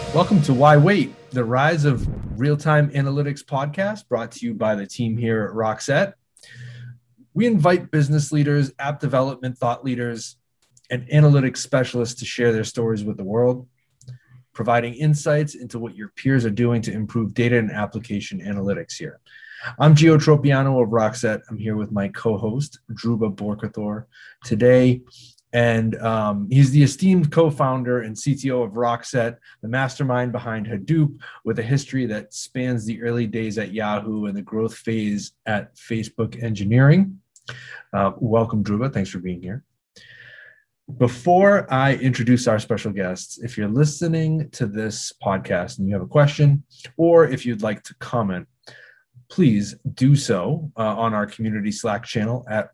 Welcome to Why Wait, the rise of real-time analytics podcast brought to you by the team here at Rockset. We invite business leaders, app development thought leaders, and analytics specialists to share their stories with the world, providing insights into what your peers are doing to improve data and application analytics here. I'm Gio Tropiano of Rockset. I'm here with my co-host, Dhruba Borkathor, today. And he's the esteemed co-founder and CTO of Rockset, the mastermind behind Hadoop, with a history that spans the early days at Yahoo and the growth phase at Facebook Engineering. Welcome, Dhruba. Thanks for being here. Before I introduce our special guests, if you're listening to this podcast and you have a question, or if you'd like to comment, please do so on our community Slack channel at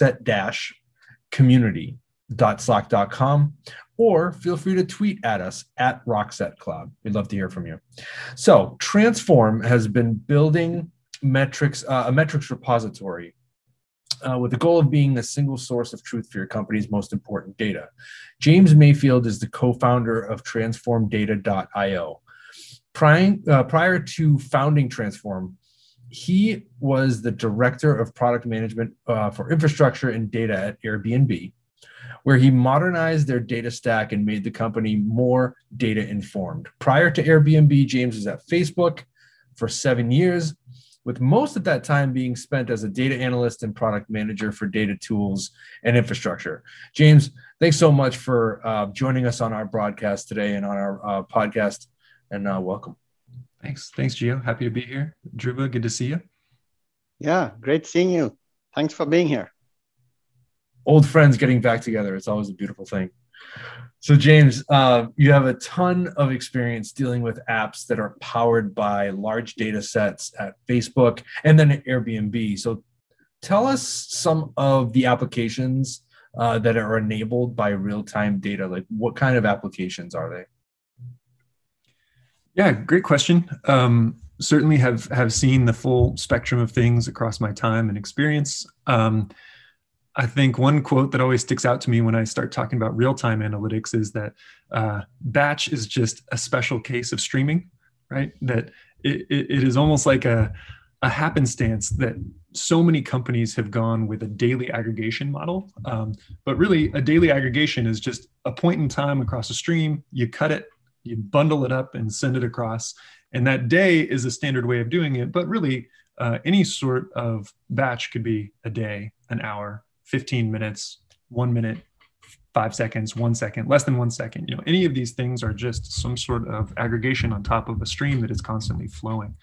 rockset-community.slack.com, or feel free to tweet at us at RocksetCloud. We'd love to hear from you. So Transform has been building metrics, a metrics repository with the goal of being a single source of truth for your company's most important data. James Mayfield is the co-founder of TransformData.io. Prior to founding Transform, he was the director of product management for infrastructure and data at Airbnb, where he modernized their data stack and made the company more data informed. Prior to Airbnb, James was at Facebook for 7 years, with most of that time being spent as a data analyst and product manager for data tools and infrastructure. James, thanks so much for joining us on our broadcast today and on our podcast, and welcome. Thanks, Gio. Happy to be here. Dhruba, good to see you. Yeah, great seeing you. Thanks for being here. Old friends getting back together. It's always a beautiful thing. So James, you have a ton of experience dealing with apps that are powered by large data sets at Facebook and then at Airbnb. So tell us some of the applications that are enabled by real-time data. Like, what kind of applications are they? Yeah, great question. Certainly have seen the full spectrum of things across my time and experience. I think one quote that always sticks out to me when I start talking about real-time analytics is that batch is just a special case of streaming, right? That it is almost like a happenstance that so many companies have gone with a daily aggregation model. But really, a daily aggregation is just a point in time across a stream. You cut it, you bundle it up and send it across. And that day is a standard way of doing it. But really, any sort of batch could be a day, an hour, 15 minutes, 1 minute, 5 seconds, 1 second, less than 1 second. Any of these things are just some sort of aggregation on top of a stream that is constantly flowing.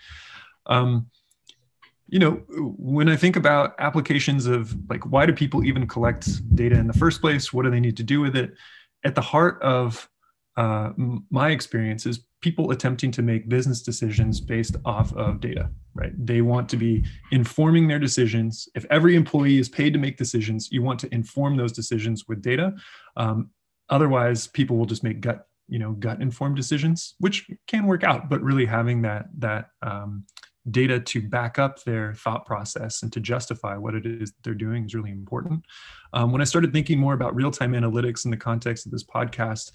When I think about applications of like, why do people even collect data in the first place? What do they need to do with it? At the heart of my experience is people attempting to make business decisions based off of data, right? They want to be informing their decisions. If every employee is paid to make decisions, you want to inform those decisions with data. Otherwise, people will just make gut informed decisions, which can work out, but really having that data to back up their thought process and to justify what it is they're doing is really important. When I started thinking more about real-time analytics in the context of this podcast,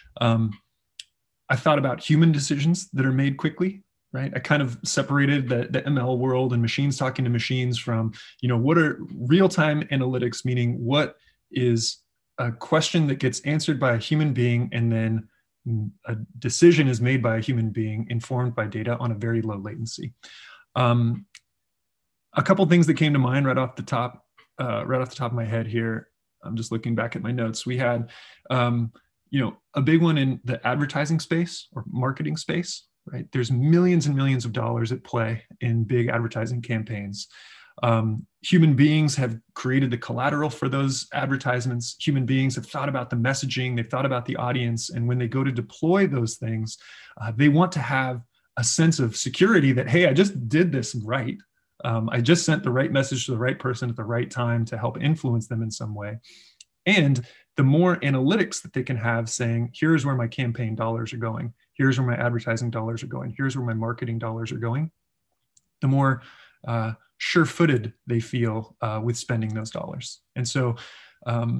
I thought about human decisions that are made quickly, right? I kind of separated the ML world and machines talking to machines from, what are real-time analytics, meaning what is a question that gets answered by a human being and then a decision is made by a human being informed by data on a very low latency. A couple things that came to mind right off the top of my head here. I'm just looking back at my notes. We had, a big one in the advertising space or marketing space, right? There's millions and millions of dollars at play in big advertising campaigns. Human beings have created the collateral for those advertisements. Human beings have thought about the messaging, they've thought about the audience, and when they go to deploy those things, they want to have a sense of security that, hey, I just did this right. I just sent the right message to the right person at the right time to help influence them in some way. And the more analytics that they can have saying, here's where my campaign dollars are going, here's where my advertising dollars are going, here's where my marketing dollars are going, the more sure-footed they feel with spending those dollars. And so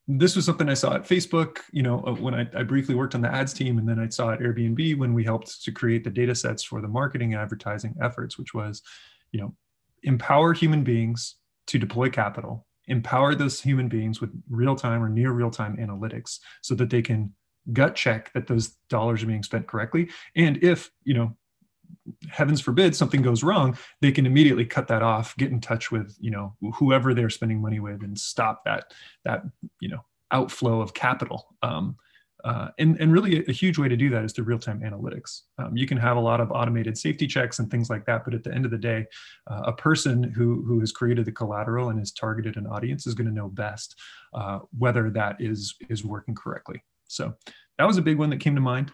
this was something I saw at Facebook, when I briefly worked on the ads team, and then I saw at Airbnb when we helped to create the data sets for the marketing and advertising efforts, which was, empower human beings to deploy capital, empower those human beings with real-time or near real-time analytics so that they can gut check that those dollars are being spent correctly. And if, heavens forbid, something goes wrong, they can immediately cut that off, get in touch with, whoever they're spending money with, and stop that outflow of capital. And really a huge way to do that is through real-time analytics. You can have a lot of automated safety checks and things like that, but at the end of the day, a person who has created the collateral and has targeted an audience is going to know best whether that is working correctly. So that was a big one that came to mind.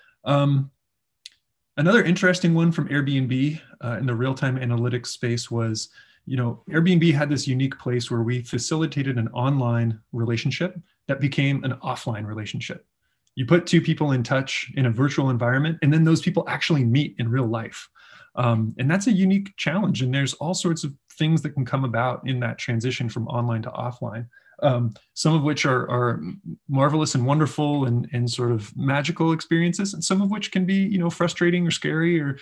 Another interesting one from Airbnb in the real-time analytics space was, Airbnb had this unique place where we facilitated an online relationship that became an offline relationship. You put two people in touch in a virtual environment, and then those people actually meet in real life. And that's a unique challenge. And there's all sorts of things that can come about in that transition from online to offline. Some of which are marvelous and wonderful and sort of magical experiences, and some of which can be, frustrating or scary or,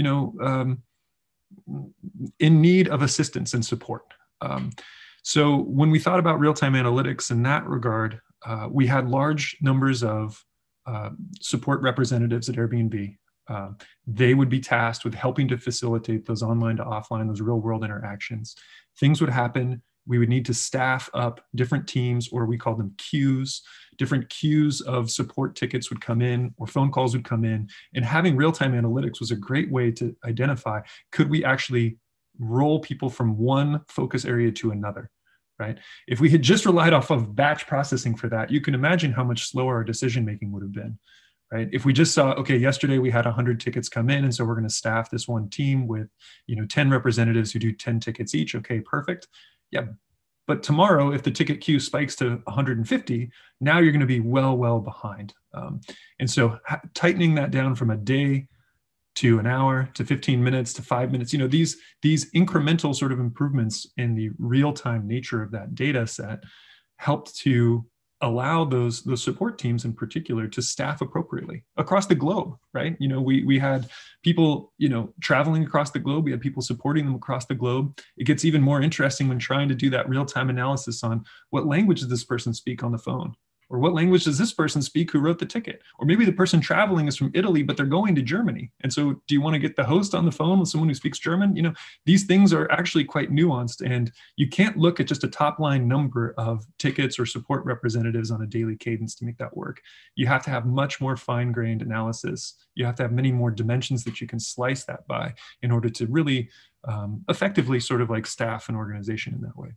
in need of assistance and support. So when we thought about real-time analytics in that regard, we had large numbers of support representatives at Airbnb. They would be tasked with helping to facilitate those online to offline, those real-world interactions. Things would happen. We would need to staff up different teams, or we call them queues. Different queues of support tickets would come in, or phone calls would come in. And having real-time analytics was a great way to identify, could we actually roll people from one focus area to another, right? If we had just relied off of batch processing for that, you can imagine how much slower our decision-making would have been, right? If we just saw, okay, yesterday we had 100 tickets come in, and so we're going to staff this one team with, 10 representatives who do 10 tickets each. Okay, perfect. Yeah, but tomorrow, if the ticket queue spikes to 150, now you're going to be well behind. And so tightening that down from a day to an hour to 15 minutes to 5 minutes, these incremental sort of improvements in the real-time nature of that data set helped to allow those support teams in particular to staff appropriately across the globe, right? We had people, traveling across the globe. We had people supporting them across the globe. It gets even more interesting when trying to do that real-time analysis on what language does this person speak on the phone? Or what language does this person speak who wrote the ticket? Or maybe the person traveling is from Italy, but they're going to Germany. And so do you want to get the host on the phone with someone who speaks German? These things are actually quite nuanced, and you can't look at just a top line number of tickets or support representatives on a daily cadence to make that work. You have to have much more fine-grained analysis. You have to have many more dimensions that you can slice that by in order to really effectively sort of like staff an organization in that way.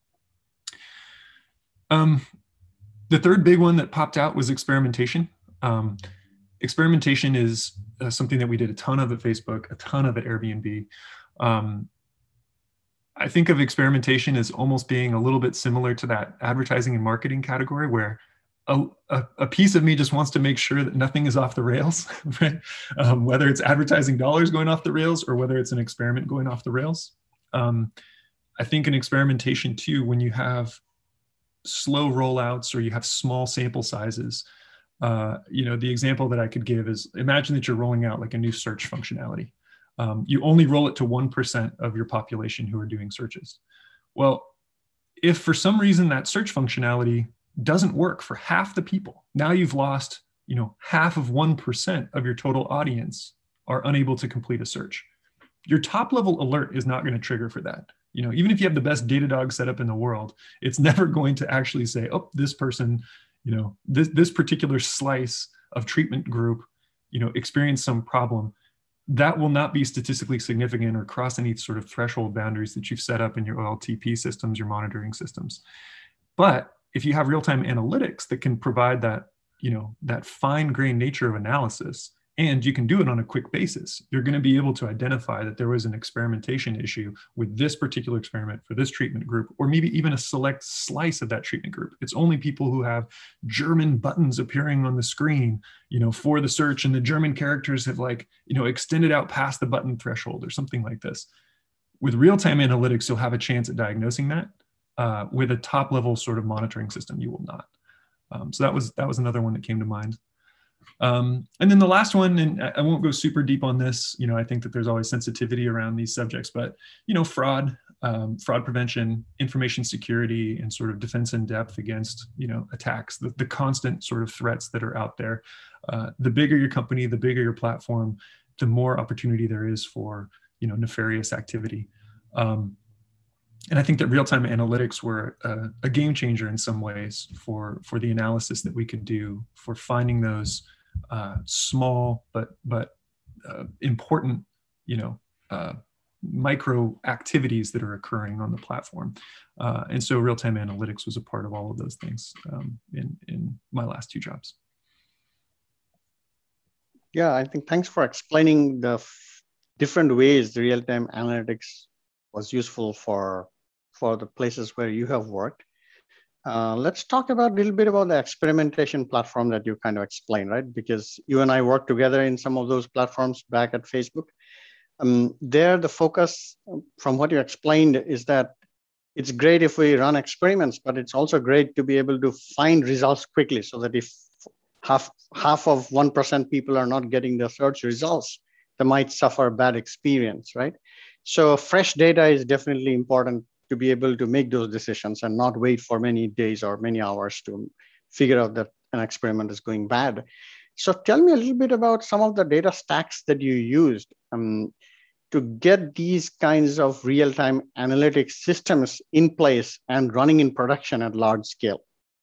The third big one that popped out was experimentation. Experimentation is something that we did a ton of at Facebook, a ton of at Airbnb. I think of experimentation as almost being a little bit similar to that advertising and marketing category, where a piece of me just wants to make sure that nothing is off the rails, right? Whether it's advertising dollars going off the rails or whether it's an experiment going off the rails. I think in experimentation too, when you have slow rollouts or you have small sample sizes, the example that I could give is, imagine that you're rolling out like a new search functionality. You only roll it to 1% of your population who are doing searches. Well, if for some reason that search functionality doesn't work for half the people, now you've lost, half of 1% of your total audience are unable to complete a search. Your top level alert is not going to trigger for that. Even if you have the best Datadog setup in the world, it's never going to actually say, oh, this person, this particular slice of treatment group, experienced some problem. That will not be statistically significant or cross any sort of threshold boundaries that you've set up in your OLTP systems, your monitoring systems. But if you have real-time analytics that can provide that, that fine-grained nature of analysis, and you can do it on a quick basis, you're going to be able to identify that there was an experimentation issue with this particular experiment for this treatment group, or maybe even a select slice of that treatment group. It's only people who have German buttons appearing on the screen, for the search, and the German characters have extended out past the button threshold or something like this. With real-time analytics, you'll have a chance at diagnosing that. with a top level sort of monitoring system, you will not. So that was another one that came to mind. And then the last one, and I won't go super deep on this, I think that there's always sensitivity around these subjects, but, fraud, fraud prevention, information security, and sort of defense in depth against, attacks, the constant sort of threats that are out there. The bigger your company, the bigger your platform, the more opportunity there is for, nefarious activity. And I think that real-time analytics were a game changer in some ways for the analysis that we could do for finding those small but important, micro activities that are occurring on the platform. And so real-time analytics was a part of all of those things in my last two jobs. Yeah, I think thanks for explaining the different ways the real-time analytics was useful for the places where you have worked. Let's talk about a little bit about the experimentation platform that you kind of explained, right? Because you and I worked together in some of those platforms back at Facebook. There, the focus from what you explained is that it's great if we run experiments, but it's also great to be able to find results quickly so that if half of 1% people are not getting the search results, they might suffer a bad experience, right? So fresh data is definitely important to be able to make those decisions and not wait for many days or many hours to figure out that an experiment is going bad. So tell me a little bit about some of the data stacks that you used to get these kinds of real-time analytics systems in place and running in production at large scale.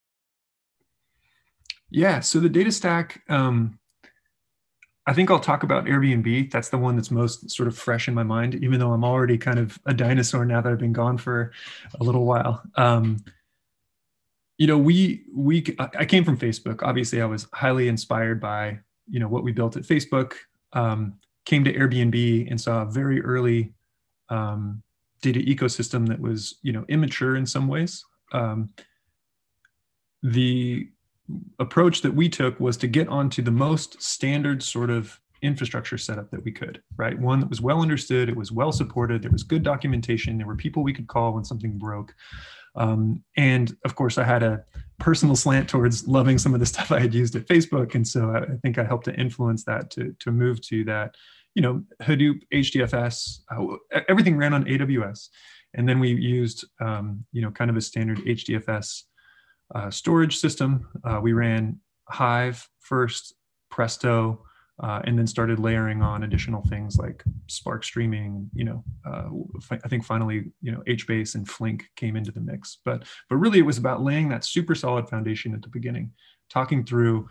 Yeah, so the data stack, I think I'll talk about Airbnb. That's the one that's most sort of fresh in my mind, even though I'm already kind of a dinosaur now that I've been gone for a little while. I came from Facebook. Obviously, I was highly inspired by, what we built at Facebook. Came to Airbnb and saw a very early data ecosystem that was, immature in some ways. The approach that we took was to get onto the most standard sort of infrastructure setup that we could, right? One that was well understood, it was well supported, there was good documentation, there were people we could call when something broke. And of course, I had a personal slant towards loving some of the stuff I had used at Facebook. And so I think I helped to influence that to move to that, Hadoop, HDFS, everything ran on AWS. And then we used, kind of a standard HDFS storage system. We ran Hive first, Presto, and then started layering on additional things like Spark Streaming. I think finally, HBase and Flink came into the mix. But really, it was about laying that super solid foundation at the beginning, talking through,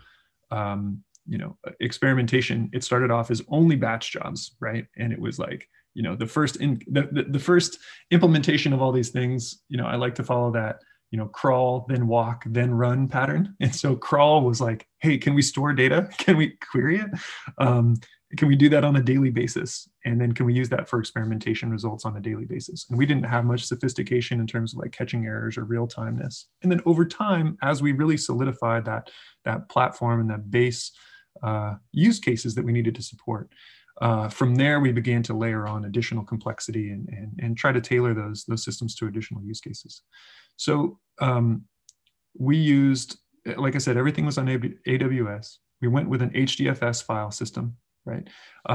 experimentation. It started off as only batch jobs, right? And it was like, the first implementation of all these things. I like to follow that. Crawl, then walk, then run pattern. And so crawl was like, hey, can we store data? Can we query it? Can we do that on a daily basis? And then can we use that for experimentation results on a daily basis? And we didn't have much sophistication in terms of like catching errors or real timeness. And then over time, as we really solidified that platform and that base use cases that we needed to support, from there, we began to layer on additional complexity and try to tailor those systems to additional use cases. So we used, like I said, everything was on AWS. We went with an HDFS file system, right?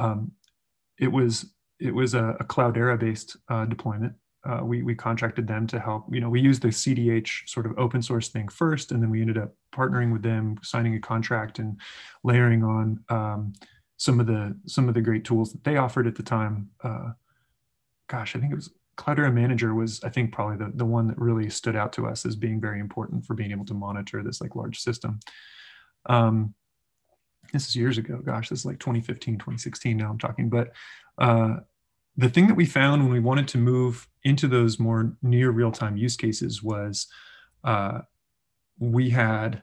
It was a Cloudera-based deployment. We contracted them to help. We used the CDH sort of open source thing first, and then we ended up partnering with them, signing a contract, and layering on some of the great tools that they offered at the time. I think it was Cloudera Manager was, I think, probably the one that really stood out to us as being very important for being able to monitor this like large system. This is years ago. Gosh, this is like 2015, 2016 now I'm talking. But the thing that we found when we wanted to move into those more near real-time use cases was we had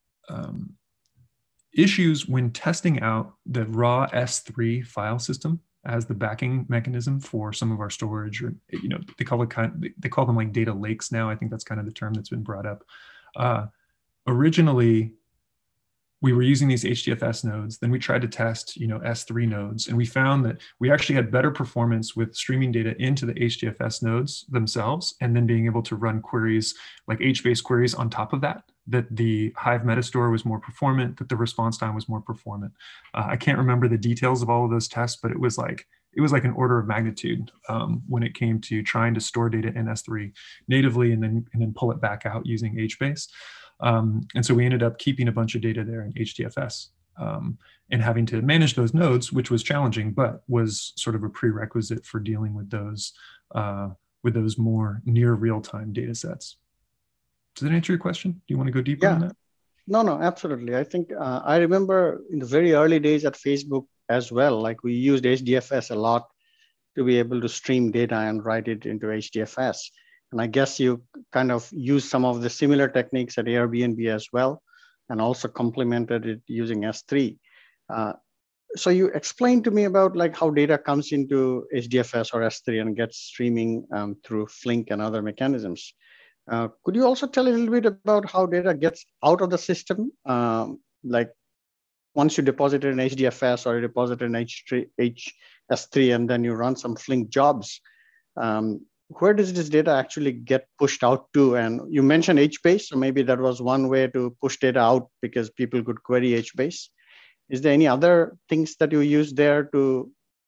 issues when testing out the raw S3 file system as the backing mechanism for some of our storage, or they call them like data lakes now. I think that's kind of the term that's been brought up. Originally, we were using these HDFS nodes. Then we tried to test, S3 nodes, and we found that we actually had better performance with streaming data into the HDFS nodes themselves, and then being able to run queries like HBase queries on top of that. That the Hive Metastore was more performant, that the response time was more performant. I can't remember the details of all of those tests, but it was like an order of magnitude when it came to trying to store data in S3 natively and then pull it back out using HBase. And so we ended up keeping a bunch of data there in HDFS and having to manage those nodes, which was challenging, but was sort of a prerequisite for dealing with those more near real-time data sets. Does that answer your question? Do you want to go deeper on that? No, absolutely. I think I remember in the very early days at Facebook as well, like we used HDFS a lot to be able to stream data and write it into HDFS. And I guess you kind of use some of the similar techniques at Airbnb as well, and also complemented it using S3. So you explained to me about like how data comes into HDFS or S3 and gets streaming through Flink and other mechanisms. Could you also tell a little bit about how data gets out of the system? Like once you deposit it in HDFS or you deposit it in S3 and then you run some Flink jobs, where does this data actually get pushed out to? And you mentioned HBase, so maybe that was one way to push data out because people could query HBase. Is there any other things that you use there to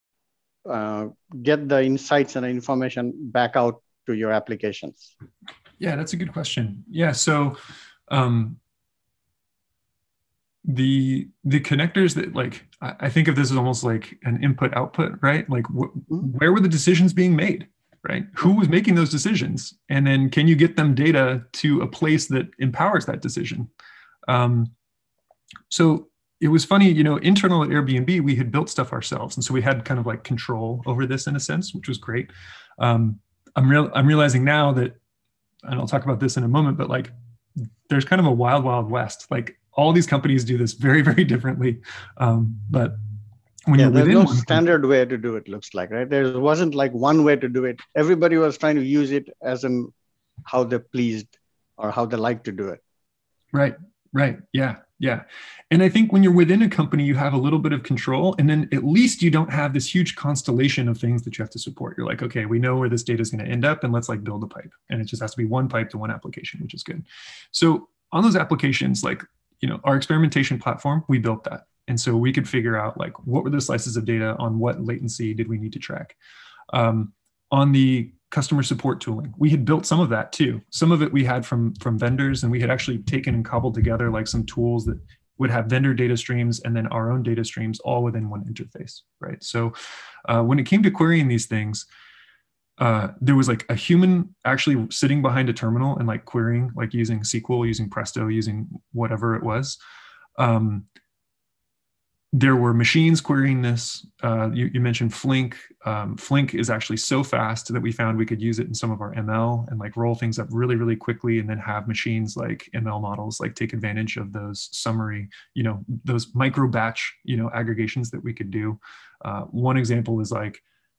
get the insights and the information back out to your applications? Yeah, that's a good question. Yeah, so the connectors that like, I think of this as almost like an input output, right? Like where were the decisions being made? Right? Who was making those decisions? And then can you get them data to a place that empowers that decision? So it was funny, internal at Airbnb, we had built stuff ourselves. And so we had kind of like control over this in a sense, which was great. I'm realizing now that, and I'll talk about this in a moment, but like there's kind of a wild, wild west. Like all these companies do this very, very differently. But when you're there's within no standard way to do it, looks like, right? There wasn't like one way to do it. Everybody was trying to use it as in how they pleased or how they like to do it. Right. Yeah. And I think when you're within a company, you have a little bit of control, and then at least you don't have this huge constellation of things that you have to support. You're like, okay, we know where this data is going to end up, and let's like build a pipe. And it just has to be one pipe to one application, which is good. So on those applications, like, our experimentation platform, we built that. And so we could figure out like, what were the slices of data on what latency did we need to track? On the customer support tooling, we had built some of that too. Some of it we had from vendors, and we had actually taken and cobbled together like some tools that would have vendor data streams and then our own data streams all within one interface, right? So when it came to querying these things, there was like a human actually sitting behind a terminal and like querying, like using SQL, using Presto, using whatever it was. There were machines querying this. You mentioned Flink. Flink is actually so fast that we found we could use it in some of our ML and like roll things up really, really quickly, and then have machines like ML models like take advantage of those summary, those micro batch, aggregations that we could do. One example is like,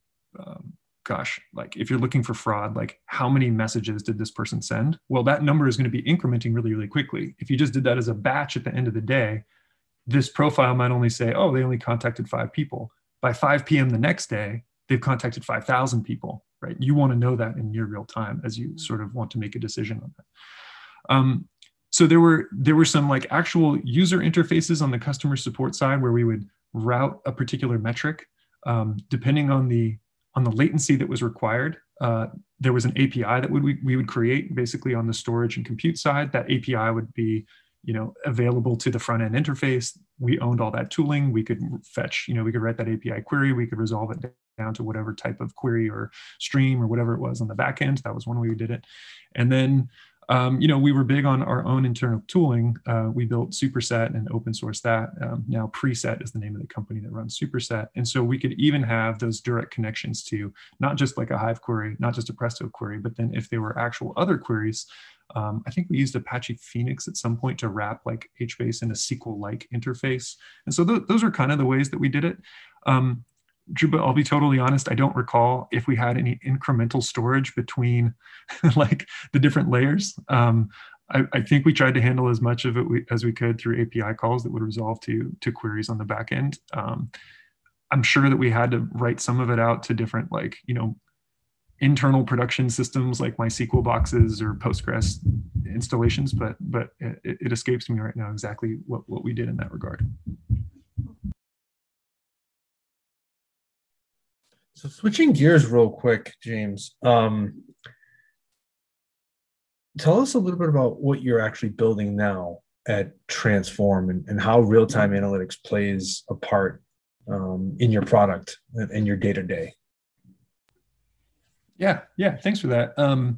like if you're looking for fraud, like how many messages did this person send? Well, that number is going to be incrementing really, really quickly. If you just did that as a batch at the end of the day, this profile might only say, oh, they only contacted 5 people. By 5 p.m. the next day, they've contacted 5,000 people, right? You want to know that in near real time as you sort of want to make a decision on that. So there were some like actual user interfaces on the customer support side where we would route a particular metric depending on the latency that was required. There was an API that we would create basically on the storage and compute side. That API would be available to the front end interface. We owned all that tooling. We could fetch, we could write that API query. We could resolve it down to whatever type of query or stream or whatever it was on the back end. That was one way we did it. And then, we were big on our own internal tooling. We built Superset and open source that. Now Preset is the name of the company that runs Superset. And so we could even have those direct connections to not just like a Hive query, not just a Presto query, but then if there were actual other queries, I think we used Apache Phoenix at some point to wrap like HBase in a SQL-like interface. And so those are kind of the ways that we did it. Drew, but I'll be totally honest, I don't recall if we had any incremental storage between like the different layers. I think we tried to handle as much of it as we could through API calls that would resolve to queries on the back end. I'm sure that we had to write some of it out to different, like, internal production systems like MySQL boxes or Postgres installations, but it escapes me right now exactly what we did in that regard. So switching gears real quick, James, tell us a little bit about what you're actually building now at Transform and how real-time analytics plays a part in your product and your day-to-day. Yeah, thanks for that.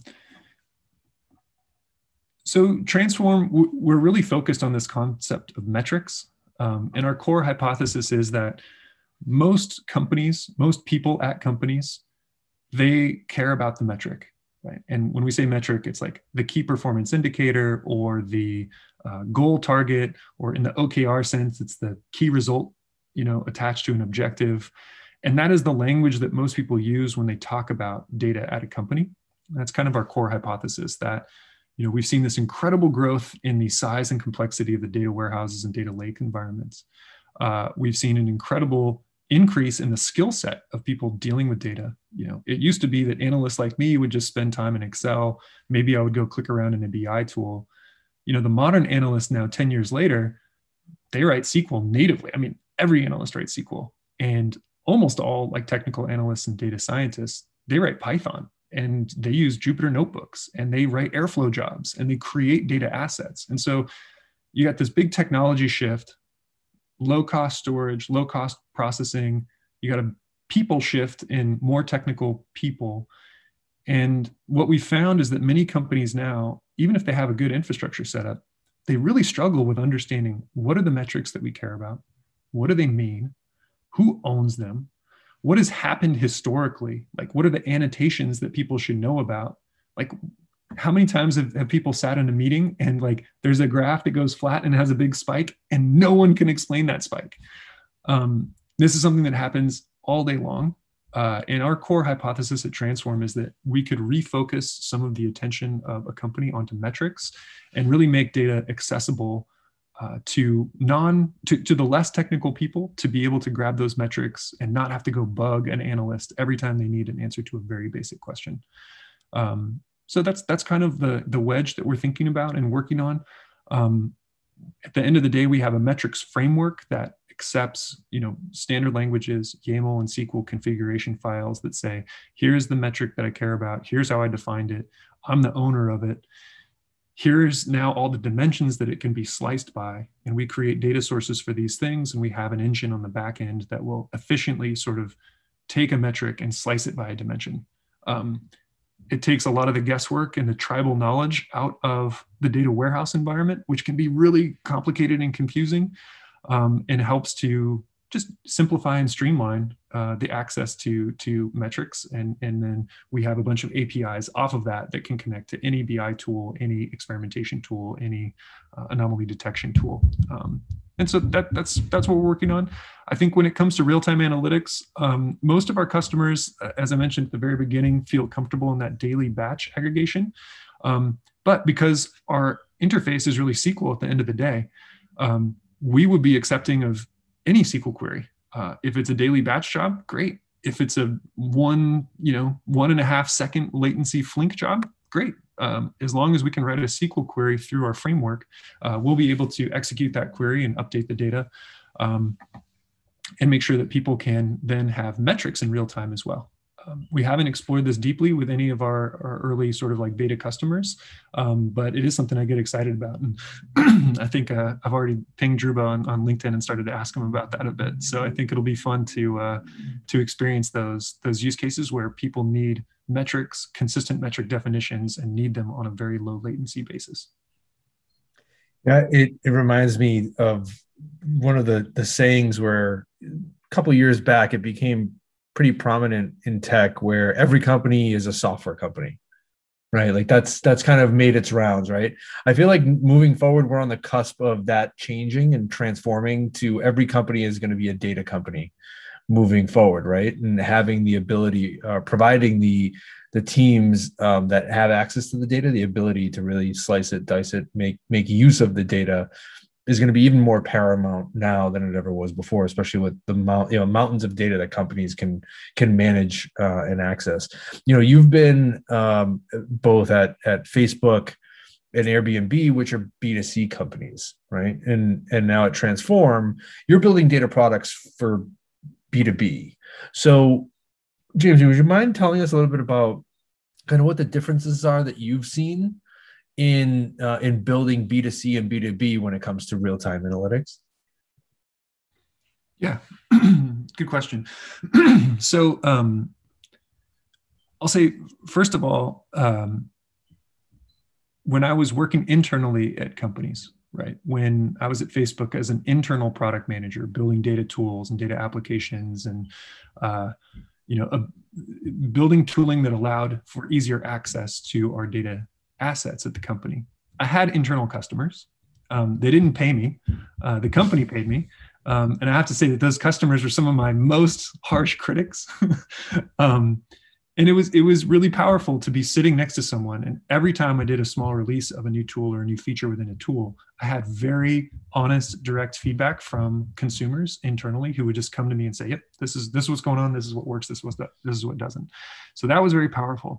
So Transform, we're really focused on this concept of metrics. And our core hypothesis is that most companies, most people at companies, they care about the metric, right? And when we say metric, it's like the key performance indicator or the goal target, or in the OKR sense, it's the key result, attached to an objective. And that is the language that most people use when they talk about data at a company. And that's kind of our core hypothesis, that we've seen this incredible growth in the size and complexity of the data warehouses and data lake environments. We've seen an incredible increase in the skill set of people dealing with data. It used to be that analysts like me would just spend time in Excel. Maybe I would go click around in a BI tool. The modern analyst now, 10 years later, they write SQL natively. I mean, every analyst writes SQL, and almost all like technical analysts and data scientists, they write Python, and they use Jupyter notebooks, and they write Airflow jobs, and they create data assets. And so you got this big technology shift, low cost storage, low cost processing. You got a people shift in more technical people. And what we found is that many companies now, even if they have a good infrastructure setup, they really struggle with understanding what are the metrics that we care about? What do they mean? Who owns them? What has happened historically? Like, what are the annotations that people should know about? Like, how many times have people sat in a meeting and like there's a graph that goes flat and has a big spike and no one can explain that spike? This is something that happens all day long. And our core hypothesis at Transform is that we could refocus some of the attention of a company onto metrics and really make data accessible to the less technical people to be able to grab those metrics and not have to go bug an analyst every time they need an answer to a very basic question. So that's kind of the wedge that we're thinking about and working on. At the end of the day, we have a metrics framework that accepts, standard languages, YAML and SQL configuration files that say, here's the metric that I care about. Here's how I defined it. I'm the owner of it. Here's now all the dimensions that it can be sliced by. And we create data sources for these things. And we have an engine on the back end that will efficiently sort of take a metric and slice it by a dimension. It takes a lot of the guesswork and the tribal knowledge out of the data warehouse environment, which can be really complicated and confusing, and helps to just simplify and streamline the access to metrics. And then we have a bunch of APIs off of that can connect to any BI tool, any experimentation tool, any anomaly detection tool. And so that's what we're working on. I think when it comes to real-time analytics, most of our customers, as I mentioned at the very beginning, feel comfortable in that daily batch aggregation. But because our interface is really SQL at the end of the day, we would be accepting of any SQL query. If it's a daily batch job, great. If it's a 1.5 second latency Flink job, great. As long as we can write a SQL query through our framework, we'll be able to execute that query and update the data, and make sure that people can then have metrics in real time as well. We haven't explored this deeply with any of our early sort of like beta customers, but it is something I get excited about. And I think I've already pinged Dhruba on LinkedIn and started to ask him about that a bit. So I think it'll be fun to experience those use cases where people need metrics, consistent metric definitions, and need them on a very low latency basis. Yeah, it reminds me of one of the sayings where a couple of years back it became pretty prominent in tech, where every company is a software company, right? Like that's kind of made its rounds, right? I feel like moving forward, we're on the cusp of that changing and transforming to every company is going to be a data company, moving forward, right? And having the ability, providing the teams that have access to the data, the ability to really slice it, dice it, make use of the data is going to be even more paramount now than it ever was before, especially with the mountains of data that companies can manage and access. You've been both at Facebook and Airbnb, which are B2C companies, right? And now at Transform, you're building data products for B2B. So, James, would you mind telling us a little bit about kind of what the differences are that you've seen in building B2C and B2B when it comes to real-time analytics? Yeah, good question. So I'll say, first of all, when I was working internally at companies, right? When I was at Facebook as an internal product manager, building data tools and data applications and, building tooling that allowed for easier access to our data assets at the company. I had internal customers. They didn't pay me. The company paid me. And I have to say that those customers were some of my most harsh critics. And it was really powerful to be sitting next to someone. And every time I did a small release of a new tool or a new feature within a tool, I had very honest, direct feedback from consumers internally who would just come to me and say, yep, this is what's going on. This is what works. This is what doesn't. So that was very powerful.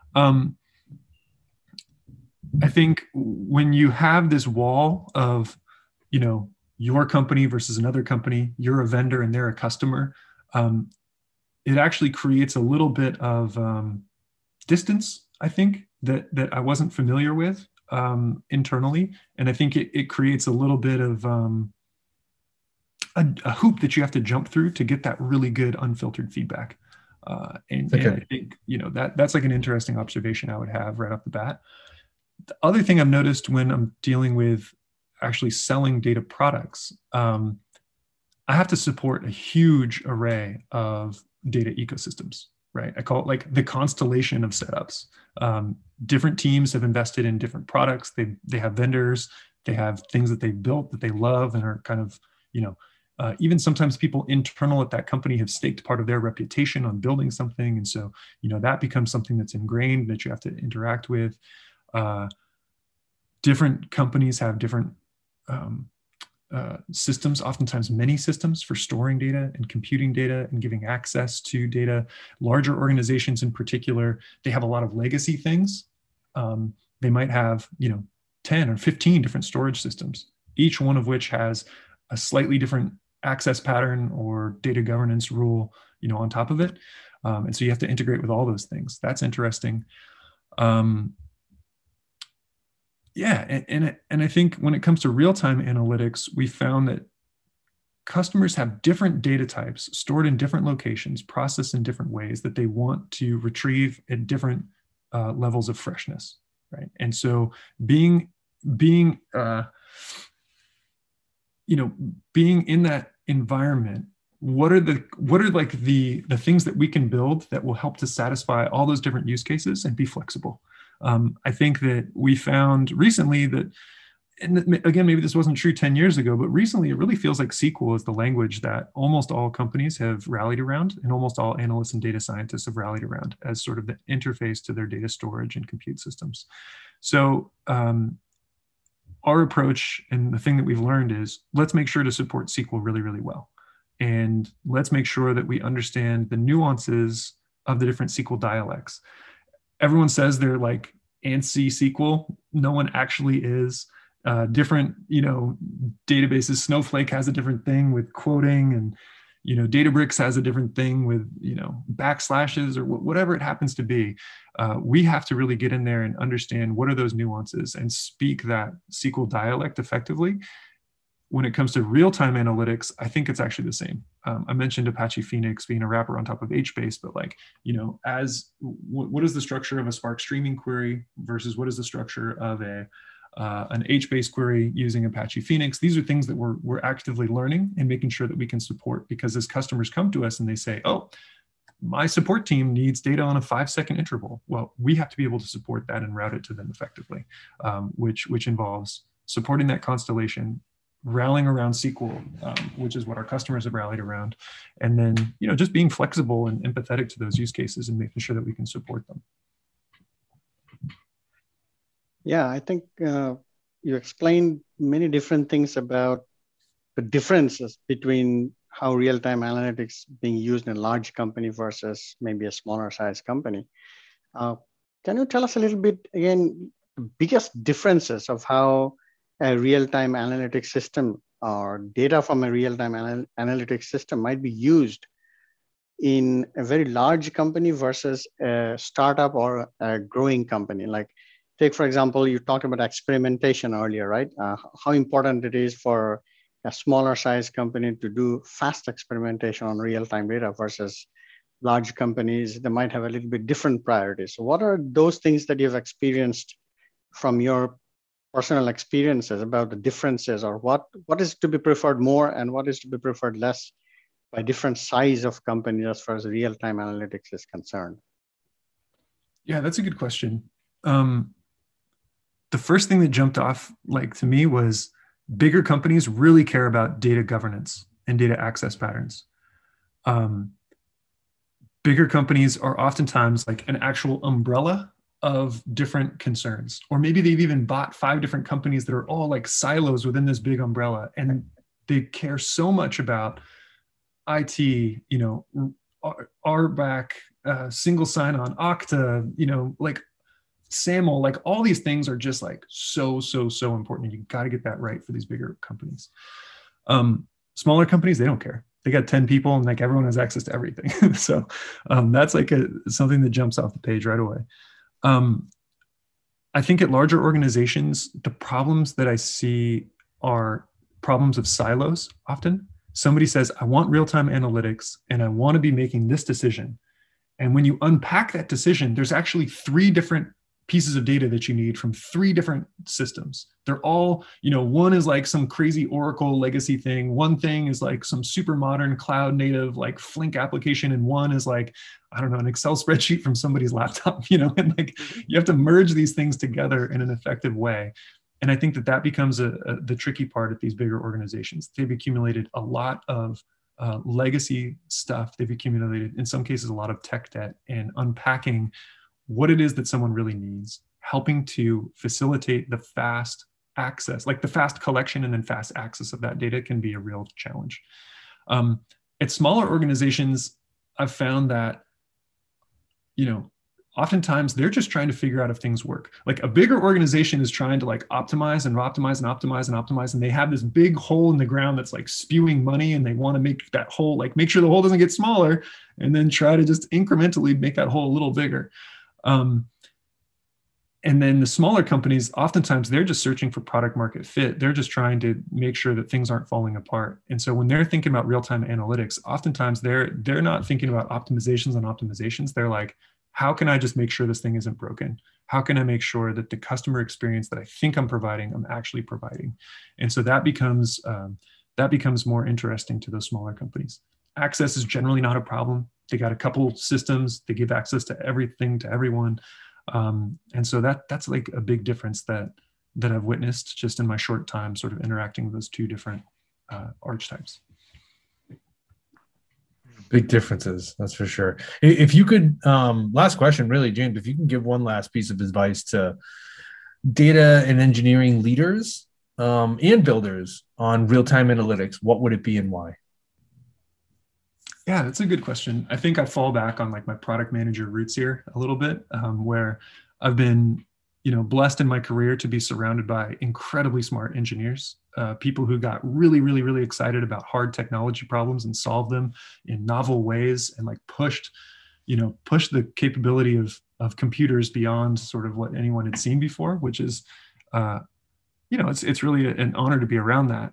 I think when you have this wall of, your company versus another company, you're a vendor and they're a customer, it actually creates a little bit of distance, I think, that I wasn't familiar with internally. And I think it creates a little bit of a hoop that you have to jump through to get that really good unfiltered feedback. And I think, that's like an interesting observation I would have right off the bat. The other thing I've noticed when I'm dealing with actually selling data products, I have to support a huge array of data ecosystems, right? I call it like the constellation of setups. Different teams have invested in different products. They have vendors, they have things that they built that they love and are kind of, even sometimes people internal at that company have staked part of their reputation on building something. And so, that becomes something that's ingrained that you have to interact with. Different companies have different systems, oftentimes many systems for storing data and computing data and giving access to data. Larger organizations in particular, they have a lot of legacy things. They might have, 10 or 15 different storage systems, each one of which has a slightly different access pattern or data governance rule, on top of it. And so you have to integrate with all those things. That's interesting. Yeah, and I think when it comes to real-time analytics, we found that customers have different data types stored in different locations, processed in different ways that they want to retrieve at different levels of freshness, right? And so being in that environment, what are like the things that we can build that will help to satisfy all those different use cases and be flexible? I think that we found recently that, and again, maybe this wasn't true 10 years ago, but recently it really feels like SQL is the language that almost all companies have rallied around and almost all analysts and data scientists have rallied around as sort of the interface to their data storage and compute systems. So our approach and the thing that we've learned is let's make sure to support SQL really, really well. And let's make sure that we understand the nuances of the different SQL dialects. Everyone says they're like ANSI SQL. No one actually is. Different, databases. Snowflake has a different thing with quoting, and Databricks has a different thing with backslashes or whatever it happens to be. We have to really get in there and understand what are those nuances and speak that SQL dialect effectively. When it comes to real-time analytics, I think it's actually the same. I mentioned Apache Phoenix being a wrapper on top of HBase, but what is the structure of a Spark streaming query versus what is the structure of an HBase query using Apache Phoenix? These are things that we're actively learning and making sure that we can support, because as customers come to us and they say, oh, my support team needs data on a 5-second interval. Well, we have to be able to support that and route it to them effectively, which involves supporting that constellation, rallying around SQL, which is what our customers have rallied around. And then, just being flexible and empathetic to those use cases and making sure that we can support them. Yeah, I think you explained many different things about the differences between how real-time analytics being used in a large company versus maybe a smaller size company. Can you tell us a little bit, again, the biggest differences of how a real-time analytics system or data from a real-time analytics system might be used in a very large company versus a startup or a growing company? Like, take, for example, you talked about experimentation earlier, right? How important it is for a smaller size company to do fast experimentation on real-time data versus large companies that might have a little bit different priorities. So what are those things that you've experienced from your personal experiences about the differences, or what is to be preferred more and what is to be preferred less by different size of companies as far as real-time analytics is concerned? Yeah, that's a good question. The first thing that jumped off to me was bigger companies really care about data governance and data access patterns. Bigger companies are oftentimes like an actual umbrella of different concerns, or maybe they've even bought 5 different companies that are all like silos within this big umbrella, and they care so much about IT, RBAC, single sign-on, Okta, like SAML, like all these things are just like so important. You got to get that right for these bigger companies. Smaller companies, they don't care. They got 10 people and like everyone has access to everything. So that's like something that jumps off the page right away. I think at larger organizations, the problems that I see are problems of silos often. Somebody says, I want real-time analytics and I want to be making this decision. And when you unpack that decision, there's actually 3 different pieces of data that you need from 3 different systems. They're all, one is like some crazy Oracle legacy thing. One thing is like some super modern cloud native, like Flink application. And one is like, I don't know, an Excel spreadsheet from somebody's laptop, and like you have to merge these things together in an effective way. And I think that becomes the tricky part at these bigger organizations. They've accumulated a lot of legacy stuff. They've accumulated, in some cases, a lot of tech debt, and unpacking what it is that someone really needs, helping to facilitate the fast access, like the fast collection and then fast access of that data can be a real challenge. At smaller organizations, I've found that, oftentimes they're just trying to figure out if things work. Like a bigger organization is trying to like optimize, and they have this big hole in the ground that's like spewing money, and they want to make that hole, like make sure the hole doesn't get smaller, and then try to just incrementally make that hole a little bigger. And then the smaller companies, oftentimes they're just searching for product market fit. They're just trying to make sure that things aren't falling apart. And so when they're thinking about real-time analytics, oftentimes they're not thinking about optimizations. They're like, how can I just make sure this thing isn't broken? How can I make sure that the customer experience that I think I'm providing, I'm actually providing? And so that becomes more interesting to those smaller companies. Access is generally not a problem. They got a couple systems. They give access to everything to everyone. And so that's like a big difference that I've witnessed just in my short time sort of interacting with those 2 different archetypes. Big differences, that's for sure. If you could, last question, really, James, if you can give one last piece of advice to data and engineering leaders and builders on real-time analytics, what would it be and why? Yeah, that's a good question. I think I fall back on like my product manager roots here a little bit, where I've been, blessed in my career to be surrounded by incredibly smart engineers, people who got really, really, really excited about hard technology problems and solved them in novel ways, and like pushed the capability of computers beyond sort of what anyone had seen before, which is, it's really an honor to be around that.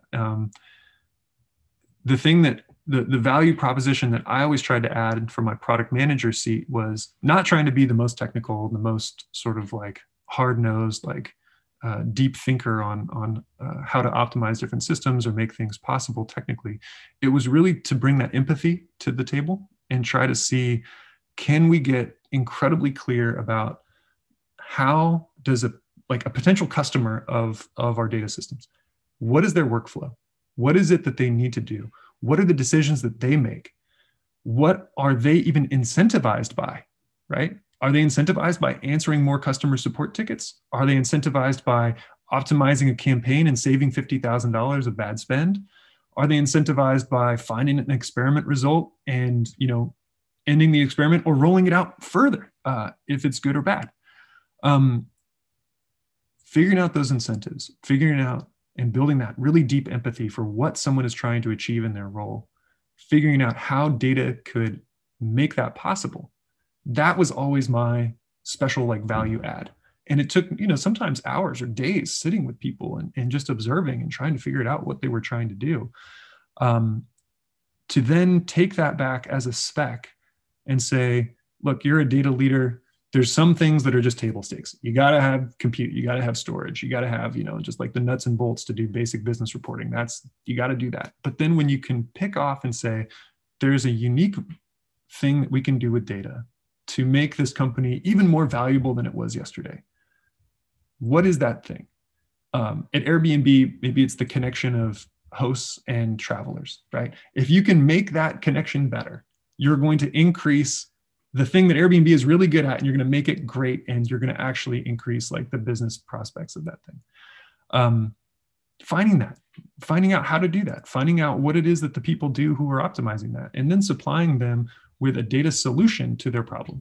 The thing that the value proposition that I always tried to add from my product manager seat was not trying to be the most technical, the most sort of like hard-nosed, like deep thinker on how to optimize different systems or make things possible technically. It was really to bring that empathy to the table and try to see, can we get incredibly clear about how does a potential customer of our data systems, What is their workflow? What is it that they need to do? What are the decisions that they make? What are they even incentivized by, right? Are they incentivized by answering more customer support tickets? Are they incentivized by optimizing a campaign and saving $50,000 of bad spend? Are they incentivized by finding an experiment result and, ending the experiment or rolling it out further if it's good or bad? Figuring out those incentives, figuring out and building that really deep empathy for what someone is trying to achieve in their role, figuring out how data could make that possible. That was always my special value add. And it took, sometimes hours or days sitting with people and just observing and trying to figure it out what they were trying to do. To then take that back as a spec and say, look, you're a data leader. There's some things that are just table stakes. You got to have compute. You got to have storage. You got to have, just like the nuts and bolts to do basic business reporting. You got to do that. But then when you can pick off and say, there's a unique thing that we can do with data to make this company even more valuable than it was yesterday. What is that thing? At Airbnb, maybe it's the connection of hosts and travelers, right? If you can make that connection better, you're going to increase the thing that Airbnb is really good at, and you're going to make it great, and you're going to actually increase the business prospects of that thing. Finding out how to do that, finding out what it is that the people do who are optimizing that, and then supplying them with a data solution to their problem.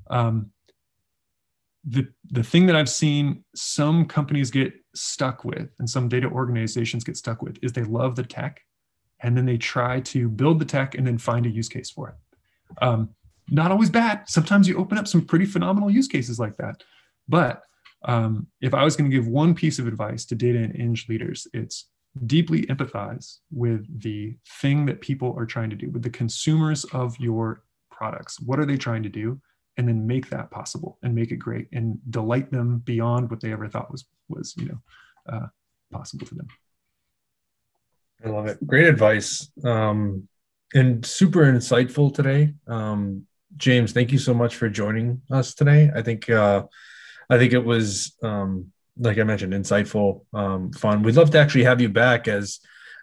The thing that I've seen some companies get stuck with and some data organizations get stuck with is they love the tech and then they try to build the tech and then find a use case for it. Not always bad. Sometimes you open up some pretty phenomenal use cases like that. But if I was going to give one piece of advice to data and eng leaders, it's deeply empathize with the thing that people are trying to do, with the consumers of your products. What are they trying to do? And then make that possible and make it great and delight them beyond what they ever thought was possible for them. I love it. Great advice. And super insightful today. James, thank you so much for joining us today. I think it was, like I mentioned, insightful, fun. We'd love to actually have you back as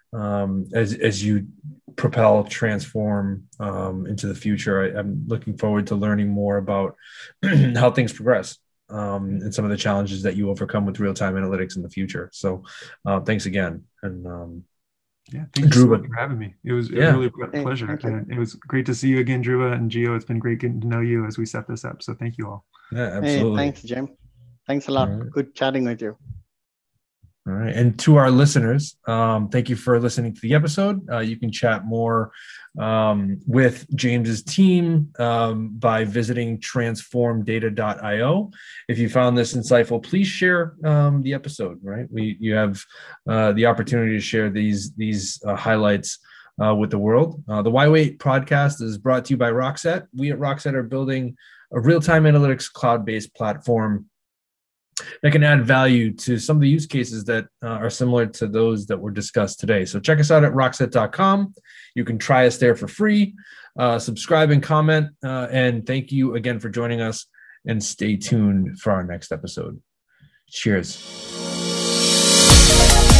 you propel, transform into the future. I'm looking forward to learning more about how things progress and some of the challenges that you overcome with real-time analytics in the future. So thanks again. And thank you so much for having me. It was really a pleasure. And it was great to see you again, Dhruva and Gio. It's been great getting to know you as we set this up. So thank you all. Yeah, absolutely. Hey, thanks, Jim. Thanks a lot. Right. Good chatting with you. All right. And to our listeners, thank you for listening to the episode. You can chat more with James's team by visiting transformdata.io. If you found this insightful, please share the episode, right? You have the opportunity to share these highlights with the world. The Why Wait podcast is brought to you by Rockset. We at Rockset are building a real-time analytics cloud-based platform that can add value to some of the use cases that are similar to those that were discussed today. So check us out at rockset.com. You can try us there for free. Subscribe and comment. And thank you again for joining us, and stay tuned for our next episode. Cheers.